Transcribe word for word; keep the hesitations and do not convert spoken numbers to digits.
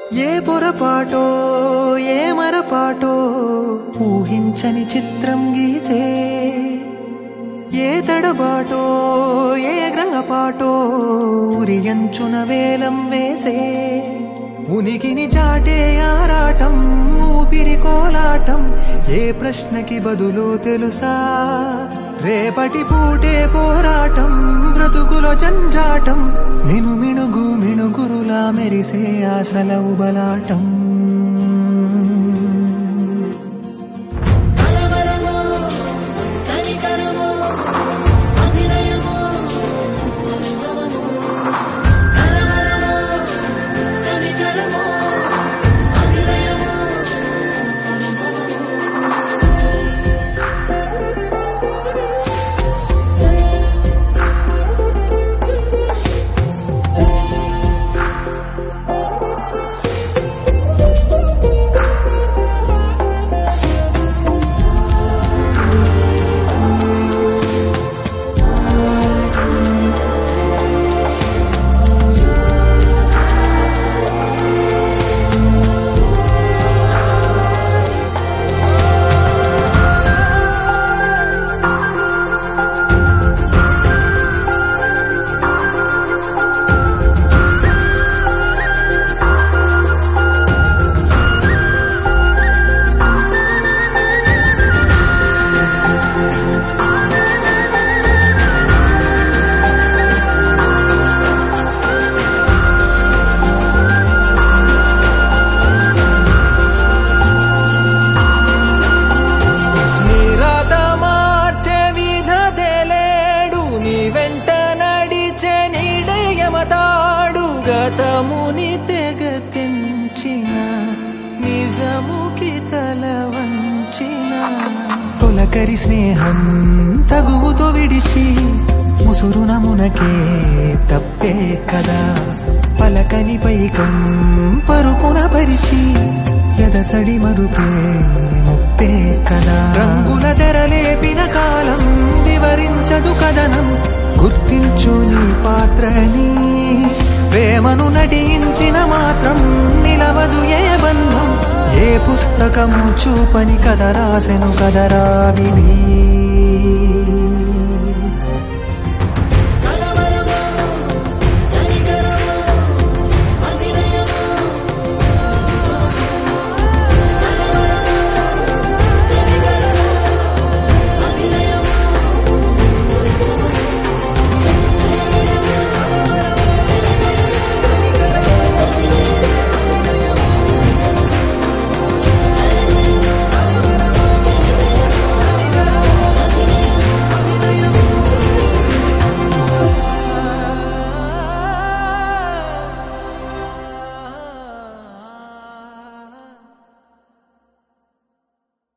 ఏ పొరపాటో ఏ మరపాటో ఊహించని చిత్రం గీసే, ఏ తడబాటో ఏ గ్రహపాటో ఉరియంచున వేలం వేసే, ఉనికిని చాటే ఆరాటం ఊపిరి కోలాటం, ఏ ప్రశ్నకి బదులో తెలుసా రేపటి పూటే పోరాటం బ్రతుకులో జంజాటం, మిను మినుగు మినుగురులా మెరిసే ఆశల ఉబలాటం. గతముని తెగ తెంచిన నిజముకి తల వంచిన, తొలకరి స్నేహం తగువుతో విడిచి ముసురున మునకే తప్పే కదా, పలకని పైకం పరుపున పరిచి ఎదసడి మరుపే ముప్పే కదా, రంగుల తెరలేపిన కాలం వివరించదు కథనం, గుర్తించు నీ పాత్రని ప్రేమను నటించిన మాత్రం నిలవదు ఏ బంధం, ఏ పుస్తకము చూపని కథ రాసెను కథరా విని.